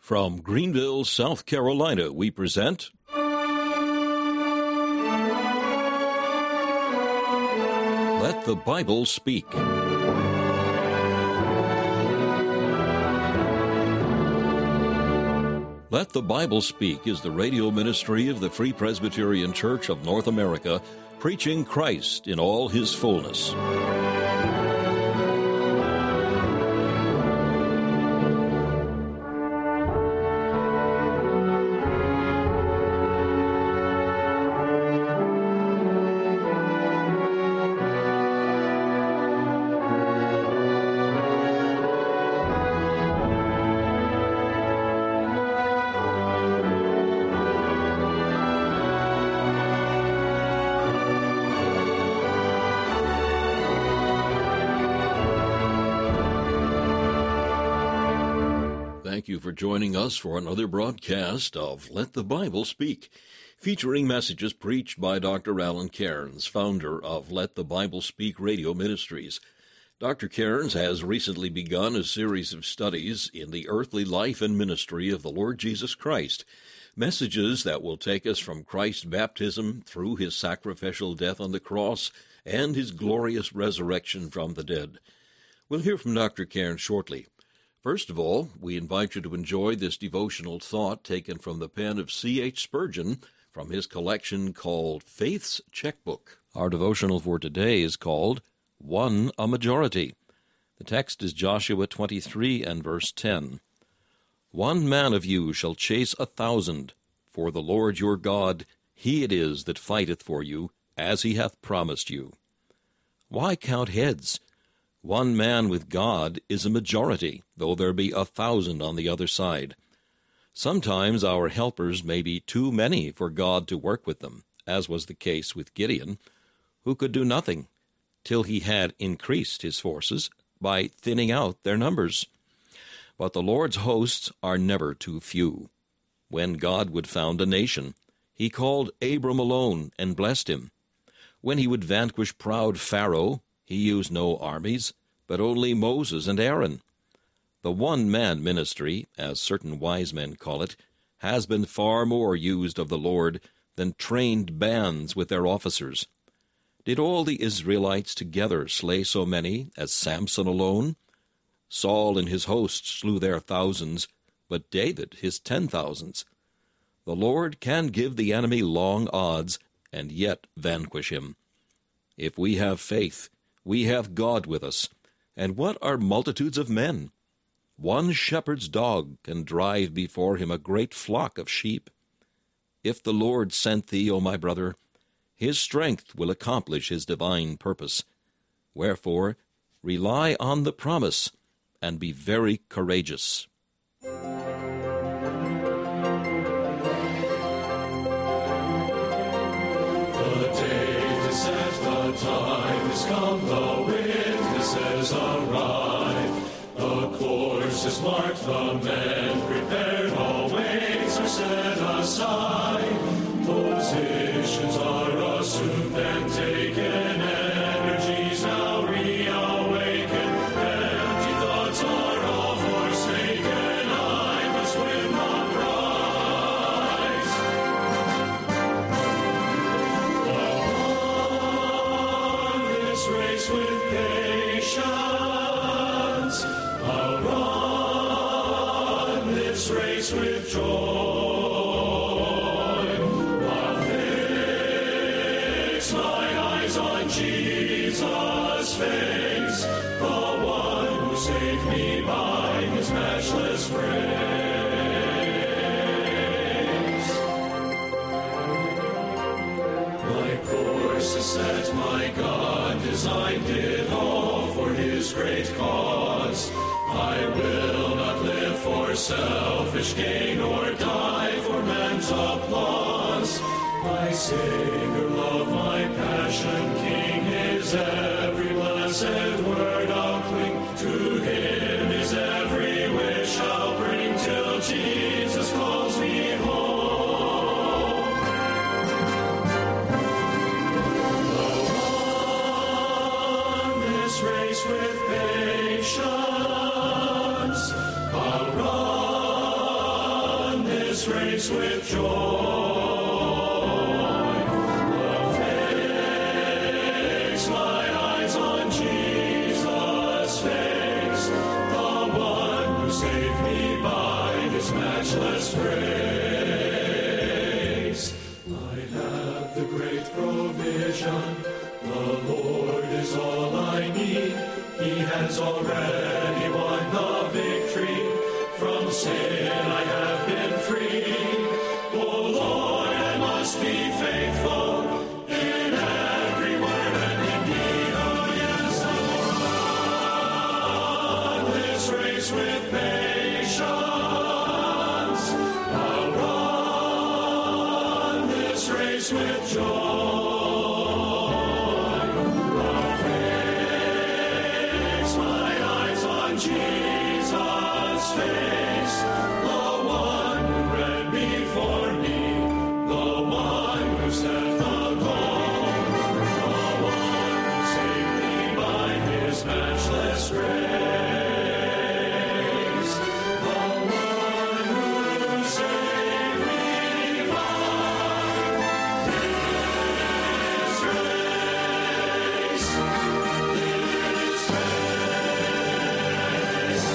From Greenville, South Carolina, we present Let the Bible Speak. Let the Bible Speak is the radio ministry of the Free Presbyterian Church of North America, preaching Christ in all his fullness. Thank you for joining us for another broadcast of Let the Bible Speak, featuring messages preached by Dr. Alan Cairns, founder of Let the Bible Speak Radio Ministries. Dr. Cairns has recently begun a series of studies in the earthly life and ministry of the Lord Jesus Christ, messages that will take us from Christ's baptism through his sacrificial death on the cross and his glorious resurrection from the dead. We'll hear from Dr. Cairns shortly. First of all, we invite you to enjoy this devotional thought taken from the pen of C.H. Spurgeon from his collection called Faith's Checkbook. Our devotional for today is called One a Majority. The text is Joshua 23 and verse 10. 1 man of you shall chase 1,000, for the Lord your God, he it is that fighteth for you, as he hath promised you. Why count heads? 1 man with God is a majority, though there be 1,000 on the other side. Sometimes our helpers may be too many for God to work with them, as was the case with Gideon, who could do nothing till he had increased his forces by thinning out their numbers. But the Lord's hosts are never too few. When God would found a nation, he called Abram alone and blessed him. When he would vanquish proud Pharaoh, he used no armies, but only Moses and Aaron. The one-man ministry, as certain wise men call it, has been far more used of the Lord than trained bands with their officers. Did all the Israelites together slay so many as Samson alone? Saul and his hosts slew their thousands, but David his 10,000s. The Lord can give the enemy long odds and yet vanquish him. If we have faith, we have God with us. And what are multitudes of men? 1 shepherd's dog can drive before him a great flock of sheep. If the Lord sent thee, O my brother, his strength will accomplish his divine purpose. Wherefore, rely on the promise, and be very courageous. The date is set, the time is come, the witnesses arrive. The course is marked, the men prepared, all weights are set aside. Positions are assumed and taken, energies now reawaken. Empty thoughts are all forsaken, I must win the prize. Upon this race with patience, I'll run this race with joy. I'll fix my eyes on Jesus' face, the one who saved me by his matchless grace. My course is set, my God designed it all for his great cause. I will not live for selfish gain or die for man's applause. My Savior, love, my passion, King, his every blessed word I'll cling. To him his every wish I'll bring till Jesus calls me home. I'll run this race with patience. I'll run this race with joy. Fix my eyes on Jesus' face, the one who saved me by his matchless grace. I have the great provision. The Lord is all I need. He has already won the victory. From sin I have been free. Oh Lord, I must be faithful in every word and in deed. Oh yes, I'll run this race with patience. I'll run this race with joy. Jesus' face, the one who ran before me, the one who set the goal, the one who saved me by his matchless grace, the one who saved me by his grace, his grace.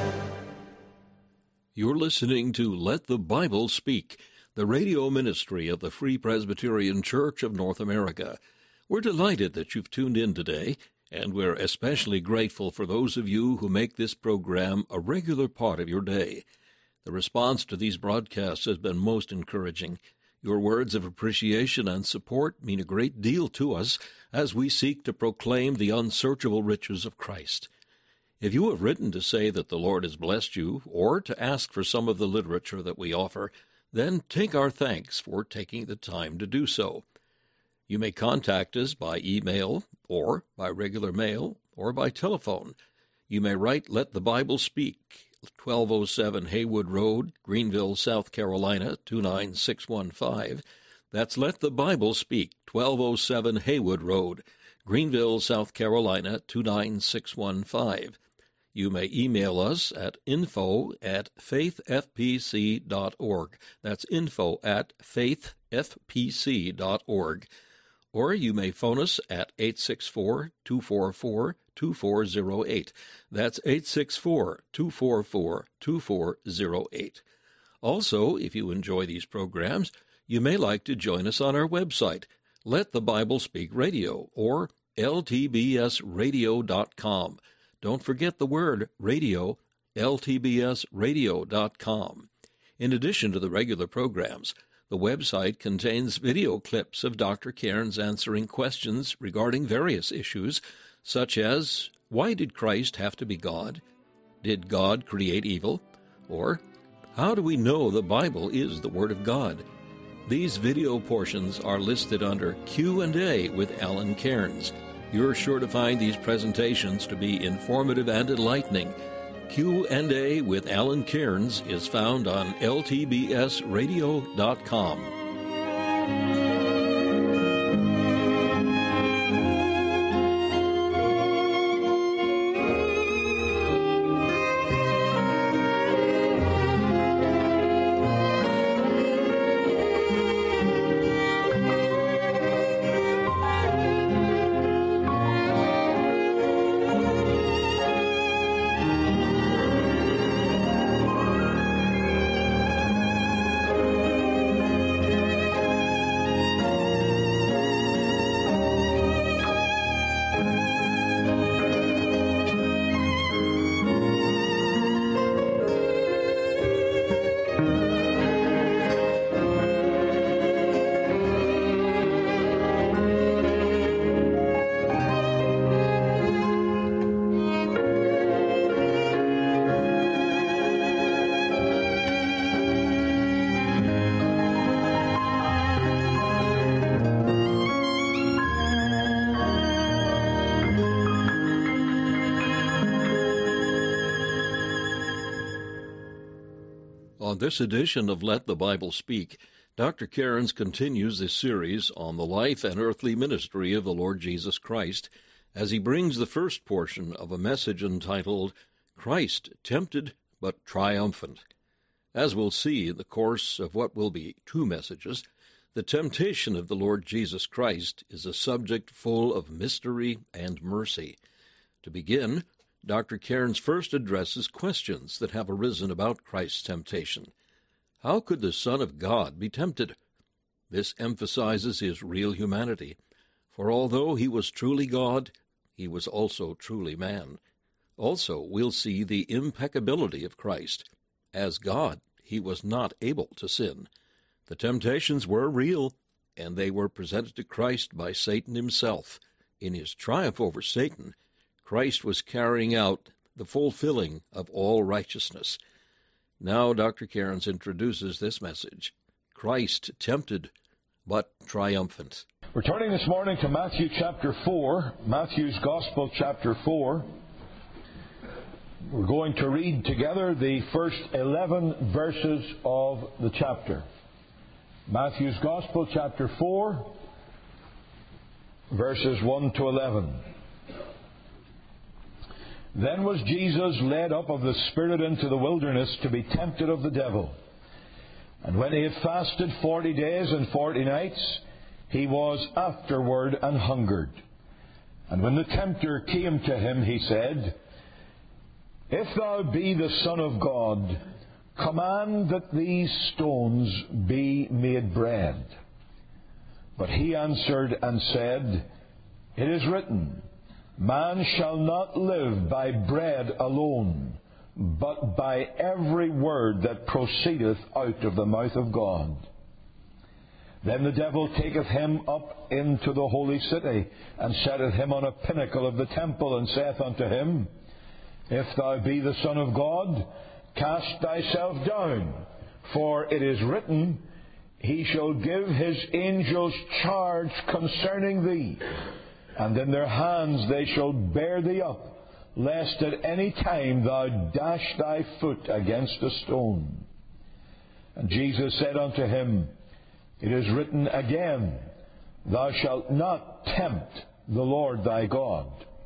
You're listening to Let the Bible Speak, the radio ministry of the Free Presbyterian Church of North America. We're delighted that you've tuned in today, and we're especially grateful for those of you who make this program a regular part of your day. The response to these broadcasts has been most encouraging. Your words of appreciation and support mean a great deal to us as we seek to proclaim the unsearchable riches of Christ. If you have written to say that the Lord has blessed you, or to ask for some of the literature that we offer, then take our thanks for taking the time to do so. You may contact us by email, or by regular mail, or by telephone. You may write Let the Bible Speak, 1207 Haywood Road, Greenville, South Carolina, 29615. That's Let the Bible Speak, 1207 Haywood Road, Greenville, South Carolina, 29615. You may email us at info@faithfpc.org. That's info@faithfpc.org. Or you may phone us at 864-244-2408. That's 864-244-2408. Also, if you enjoy these programs, you may like to join us on our website, Let the Bible Speak Radio, or ltbsradio.com. Don't forget the word radio, ltbsradio.com. In addition to the regular programs, the website contains video clips of Dr. Cairns answering questions regarding various issues, such as, why did Christ have to be God? Did God create evil? Or, how do we know the Bible is the Word of God? These video portions are listed under Q&A with Alan Cairns. You're sure to find these presentations to be informative and enlightening. Q&A with Alan Cairns is found on ltbsradio.com. On this edition of Let the Bible Speak, Dr. Cairns continues this series on the life and earthly ministry of the Lord Jesus Christ as he brings the first portion of a message entitled, Christ Tempted but Triumphant. As we'll see in the course of what will be 2 messages, the temptation of the Lord Jesus Christ is a subject full of mystery and mercy. To begin, Dr. Cairns first addresses questions that have arisen about Christ's temptation. How could the Son of God be tempted? This emphasizes his real humanity, for although he was truly God, he was also truly man. Also, we'll see the impeccability of Christ. As God, he was not able to sin. The temptations were real, and they were presented to Christ by Satan himself. In his triumph over Satan, Christ was carrying out the fulfilling of all righteousness. Now Dr. Cairns introduces this message, Christ tempted, but triumphant. We're turning this morning to Matthew chapter 4, Matthew's Gospel chapter 4. We're going to read together the first 11 verses of the chapter. Matthew's Gospel chapter 4, verses 1 to 11. Then was Jesus led up of the Spirit into the wilderness to be tempted of the devil. And when he had fasted 40 days and 40 nights, he was afterward an hungered. And when the tempter came to him, he said, If thou be the Son of God, command that these stones be made bread. But he answered and said, It is written, Man shall not live by bread alone, but by every word that proceedeth out of the mouth of God. Then the devil taketh him up into the holy city, and setteth him on a pinnacle of the temple, and saith unto him, If thou be the Son of God, cast thyself down, for it is written, He shall give His angels charge concerning thee, and in their hands they shall bear thee up, lest at any time thou dash thy foot against a stone. And Jesus said unto him, It is written again, Thou shalt not tempt the Lord thy God.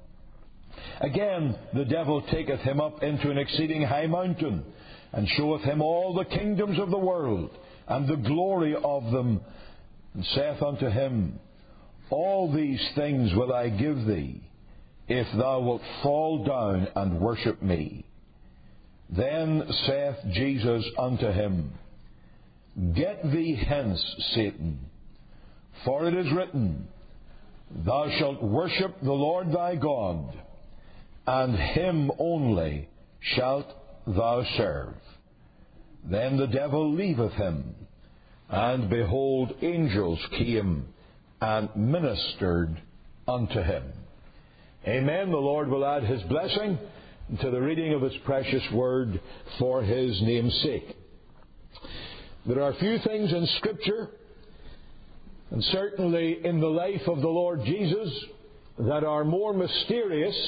Again the devil taketh him up into an exceeding high mountain, and showeth him all the kingdoms of the world, and the glory of them, and saith unto him, All these things will I give thee, if thou wilt fall down and worship me. Then saith Jesus unto him, Get thee hence, Satan, for it is written, Thou shalt worship the Lord thy God, and Him only shalt thou serve. Then the devil leaveth him, and behold, angels came and ministered unto him. Amen. The Lord will add His blessing to the reading of His precious word for His name's sake. There are few things in Scripture, and certainly in the life of the Lord Jesus, that are more mysterious,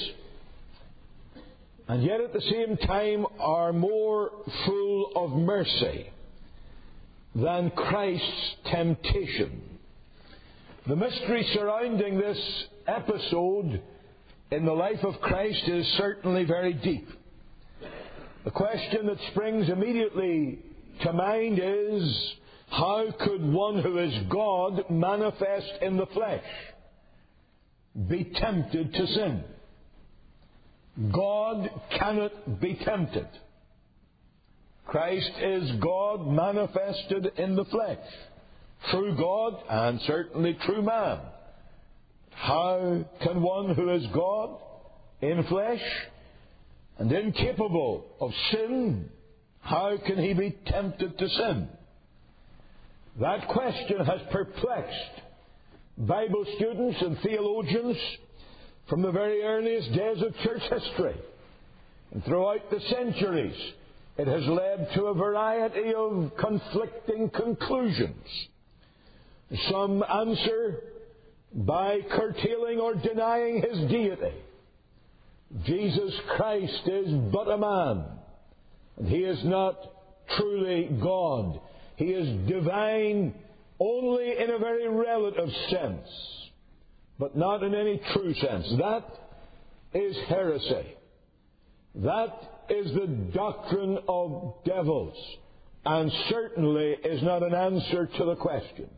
and yet at the same time are more full of mercy than Christ's temptation. The mystery surrounding this episode in the life of Christ is certainly very deep. The question that springs immediately to mind is, how could one who is God manifest in the flesh be tempted to sin? God cannot be tempted. Christ is God manifested in the flesh, true God and certainly true man. How can one who is God in flesh and incapable of sin, how can he be tempted to sin? That question has perplexed Bible students and theologians from the very earliest days of church history. And throughout the centuries, it has led to a variety of conflicting conclusions. Some answer by curtailing or denying His deity. Jesus Christ is but a man, and He is not truly God. He is divine only in a very relative sense, but not in any true sense. That is heresy. That is the doctrine of devils. and certainly is not an answer to the question.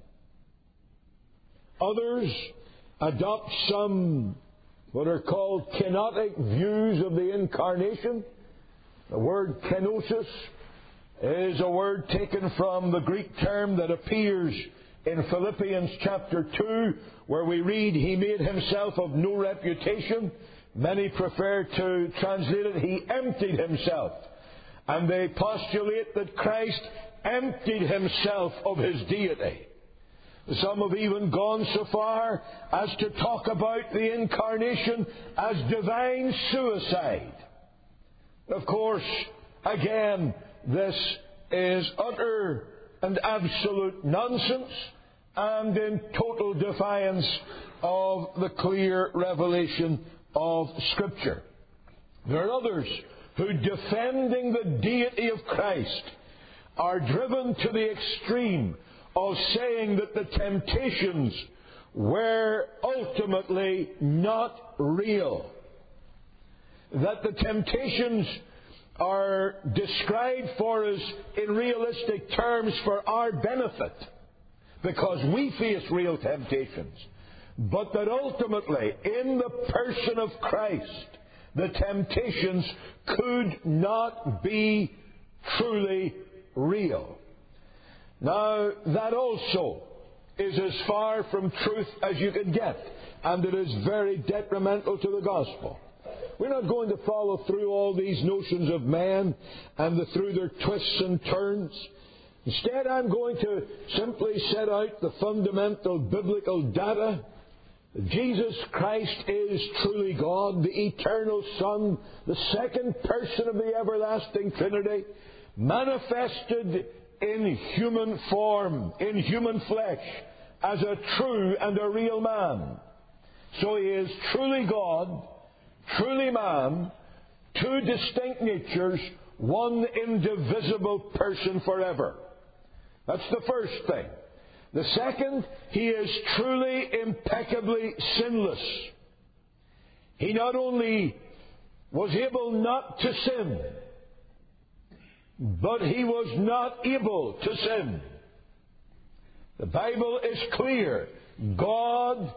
Others adopt some what are called kenotic views of the incarnation. The word kenosis is a word taken from the Greek term that appears in Philippians chapter 2, where we read, He made Himself of no reputation. Many prefer to translate it, He emptied Himself. And they postulate that Christ emptied Himself of His deity. Some have even gone so far as to talk about the incarnation as divine suicide. Of course, again, this is utter and absolute nonsense and in total defiance of the clear revelation of Scripture. There are others who, defending the deity of Christ, are driven to the extreme of saying that the temptations were ultimately not real. That the temptations are described for us in realistic terms for our benefit, because we face real temptations. But that ultimately, in the person of Christ, the temptations could not be truly real. Now, that also is as far from truth as you can get, and it is very detrimental to the gospel. We're not going to follow through all these notions of man and through their twists and turns. Instead, I'm going to simply set out the fundamental biblical data. Jesus Christ is truly God, the eternal Son, the second person of the everlasting Trinity, manifested in human form, in human flesh, as a true and a real man. So He is truly God, truly man, two distinct natures, one indivisible person forever. That's the first thing. The second, He is truly, impeccably sinless. He not only was able not to sin, but He was not able to sin. The Bible is clear. God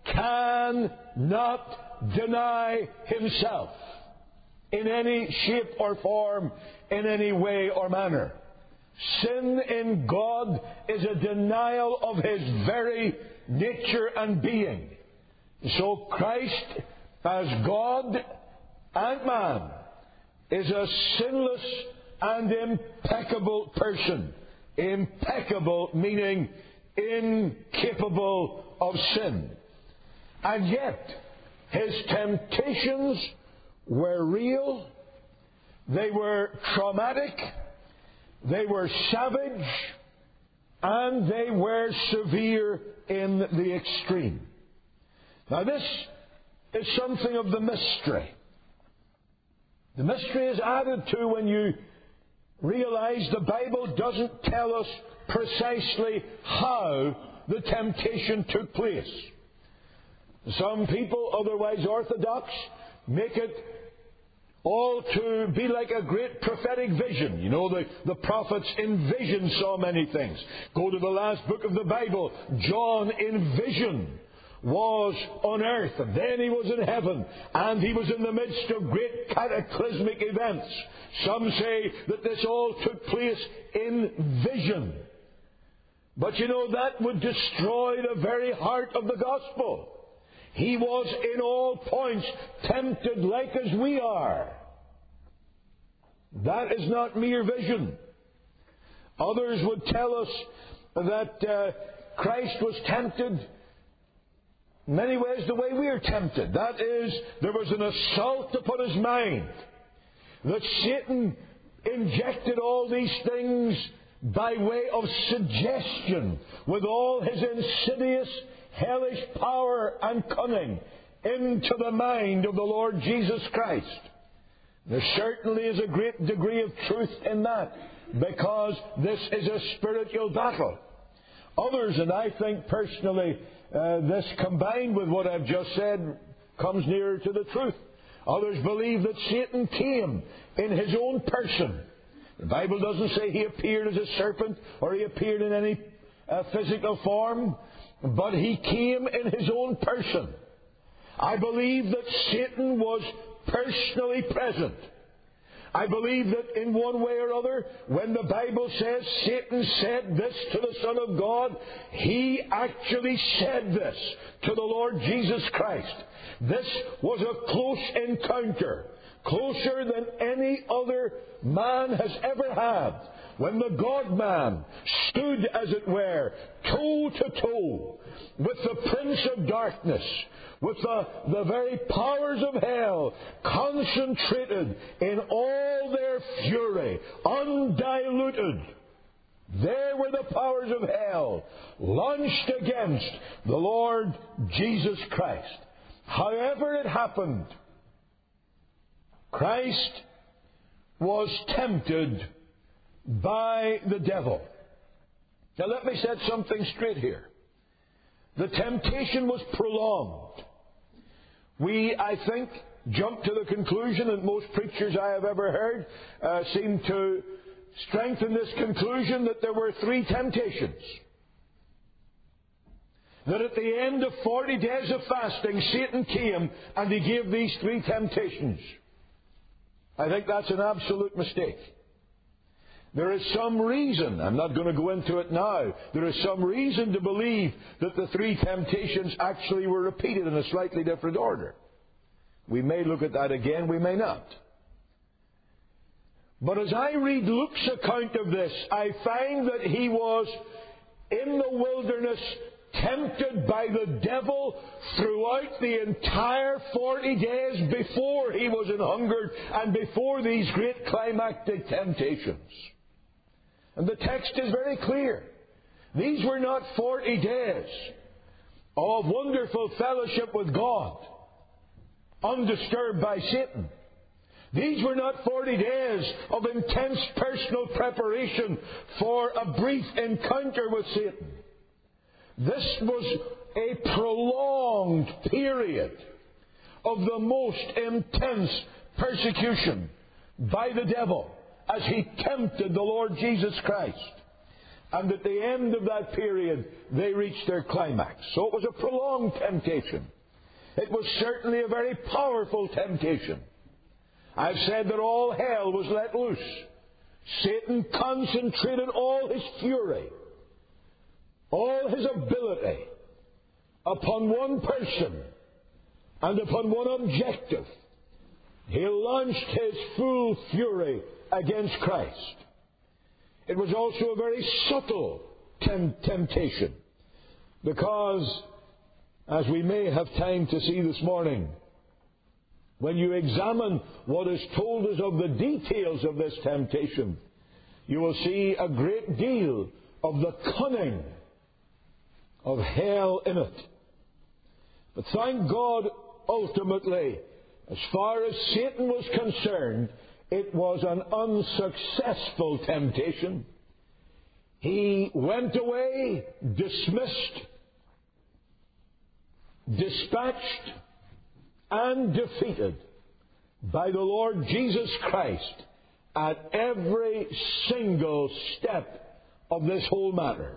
cannot deny Himself in any shape or form, in any way or manner. Sin in God is a denial of His very nature and being. So Christ, as God and man, is a sinless and impeccable person. Impeccable meaning incapable of sin. And yet, His temptations were real, they were traumatic, they were savage, and they were severe in the extreme. Now this is something of the mystery. The mystery is added to when you realize the Bible doesn't tell us precisely how the temptation took place. Some people, otherwise orthodox, make it all to be like a great prophetic vision. You know, the prophets in vision saw many things. Go to the last book of the Bible. John in vision was on earth, and then he was in heaven, and he was in the midst of great cataclysmic events. Some say that this all took place in vision. But you know, that would destroy the very heart of the gospel. He was in all points tempted like as we are. That is not mere vision. Others would tell us that Christ was tempted in many ways the way we are tempted. That is, there was an assault upon His mind. That Satan injected all these things by way of suggestion, with all his insidious, hellish power and cunning, into the mind of the Lord Jesus Christ. There certainly is a great degree of truth in that, because this is a spiritual battle. Others, and I think personally, this combined with what I've just said comes nearer to the truth. Others believe that Satan came in his own person The Bible doesn't say He appeared as a serpent or He appeared in any physical form, but He came in His own person. I believe that Satan was personally present. I believe that in one way or other, when the Bible says Satan said this to the Son of God, he actually said this to the Lord Jesus Christ. This was a close encounter, closer than any other man has ever had, when the God-man stood, as it were, toe to toe with the Prince of Darkness, with the very powers of hell concentrated in all their fury, undiluted. There were the powers of hell launched against the Lord Jesus Christ. However it happened, Christ was tempted by the devil. Now let me set something straight here. The temptation was prolonged. We, I think, jump to the conclusion, and most preachers I have ever heard seem to strengthen this conclusion, that there were 3 temptations. That at the end of 40 days of fasting, Satan came and he gave these 3 temptations. I think that's an absolute mistake. There is some reason, I'm not going to go into it now, there is some reason to believe that the 3 temptations actually were repeated in a slightly different order. We may look at that again, we may not. But as I read Luke's account of this, I find that he was in the wilderness tempted by the devil throughout the entire 40 days before he was an hungered and before these great climactic temptations. And the text is very clear. These were not 40 days of wonderful fellowship with God, undisturbed by Satan. These were not 40 days of intense personal preparation for a brief encounter with Satan. This was a prolonged period of the most intense persecution by the devil as he tempted the Lord Jesus Christ. And at the end of that period, they reached their climax. So it was a prolonged temptation. It was certainly a very powerful temptation. I've said that all hell was let loose. Satan concentrated all his fury, all his ability upon one person and upon one objective. He launched his full fury against Christ. It was also a very subtle temptation, because, as we may have time to see this morning, when you examine what is told us of the details of this temptation, you will see a great deal of the cunning of hell in it. But thank God, ultimately, as far as Satan was concerned, it was an unsuccessful temptation. He went away, dismissed, dispatched, and defeated by the Lord Jesus Christ at every single step of this whole matter.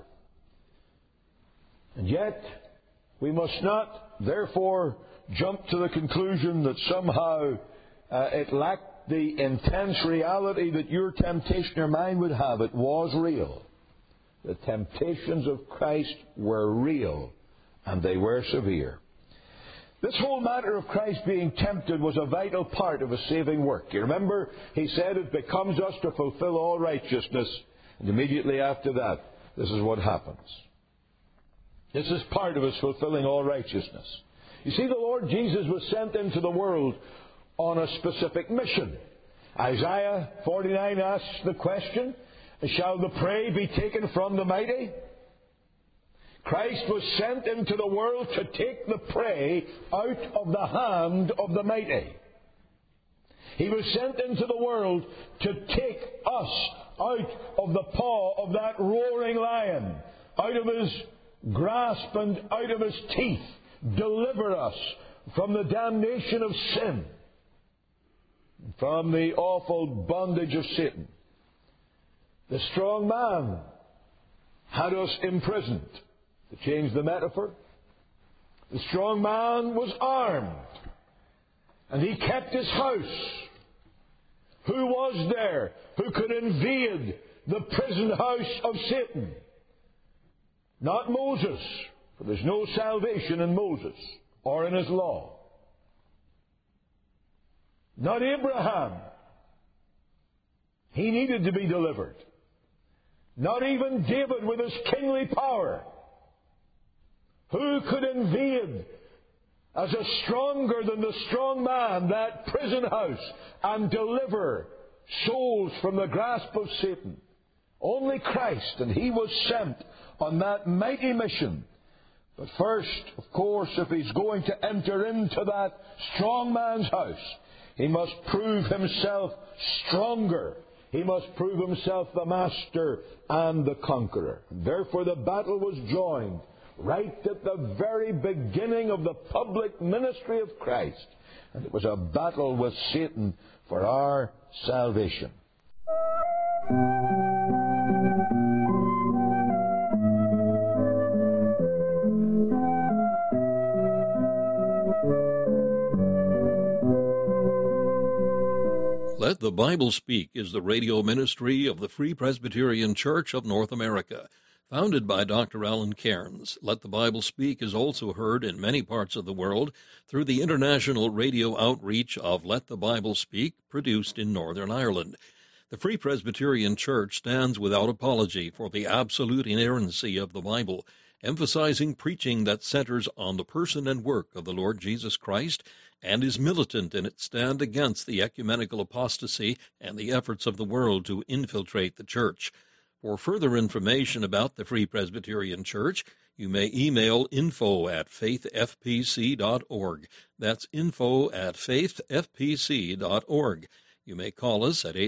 And yet, we must not, therefore, jump to the conclusion that somehow it lacked the intense reality that your temptation or mine would have. It was real. The temptations of Christ were real, and they were severe. This whole matter of Christ being tempted was a vital part of His saving work. You remember, He said it becomes us to fulfill all righteousness. And immediately after that, this is what happens. This is part of His fulfilling all righteousness. You see, the Lord Jesus was sent into the world on a specific mission. Isaiah 49 asks the question, shall the prey be taken from the mighty? Christ was sent into the world to take the prey out of the hand of the mighty. He was sent into the world to take us out of the paw of that roaring lion, out of his grasp and out of his teeth, deliver us from the damnation of sin, from the awful bondage of Satan. The strong man had us imprisoned. To change the metaphor, the strong man was armed, and he kept his house. Who was there who could invade the prison house of Satan? Not Moses, for there's no salvation in Moses or in his law. Not Abraham. He needed to be delivered. Not even David with his kingly power. Who could invade as a stronger than the strong man that prison house and deliver souls from the grasp of Satan? Only Christ, and He was sent on that mighty mission. But first, of course, if He's going to enter into that strong man's house, He must prove Himself stronger. He must prove Himself the master and the conqueror. And therefore the battle was joined right at the very beginning of the public ministry of Christ. And it was a battle with Satan for our salvation. Let the Bible Speak is the radio ministry of the Free Presbyterian Church of North America. Founded by Dr. Alan Cairns, Let the Bible Speak is also heard in many parts of the world through the international radio outreach of Let the Bible Speak, produced in Northern Ireland. The Free Presbyterian Church stands without apology for the absolute inerrancy of the Bible, emphasizing preaching that centers on the person and work of the Lord Jesus Christ, and is militant in its stand against the ecumenical apostasy and the efforts of the world to infiltrate the church. For further information about the Free Presbyterian Church, you may email info@faithfpc.org. That's info@faithfpc.org. You may call us at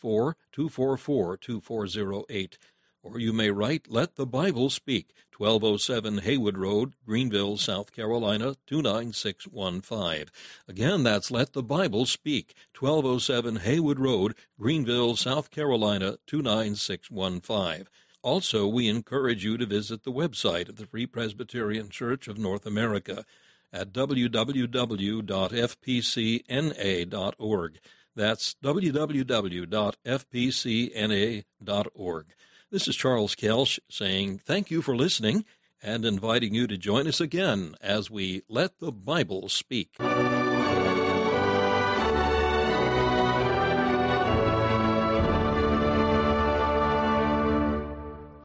864-244-2408. Or you may write Let the Bible Speak, 1207 Haywood Road, Greenville, South Carolina, 29615. Again, that's Let the Bible Speak, 1207 Haywood Road, Greenville, South Carolina, 29615. Also, we encourage you to visit the website of the Free Presbyterian Church of North America at www.fpcna.org. That's www.fpcna.org. This is Charles Kelsch saying thank you for listening and inviting you to join us again as we Let the Bible Speak.